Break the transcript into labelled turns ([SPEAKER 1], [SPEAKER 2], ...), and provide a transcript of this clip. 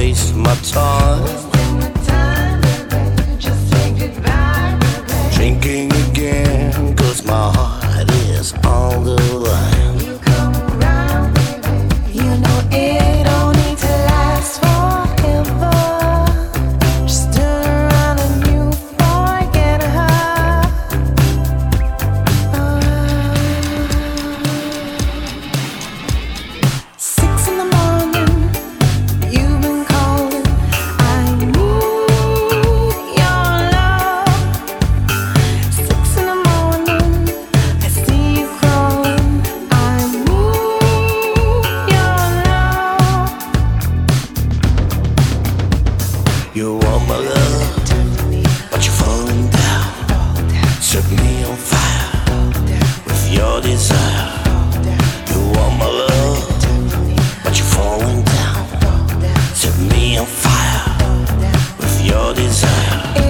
[SPEAKER 1] waste my time. Drinking again, 'cause my heart is on the line.
[SPEAKER 2] You know it don't need to last forever. Just turn around and you forget her. 6 in the morning, you've been calling. I need your love. 6 in the morning, I see you crawling. I need your love.
[SPEAKER 1] You want my love, but you're falling down. Set me on fire with your desire. You want my love, but you're falling down. Set me on fire with your desire.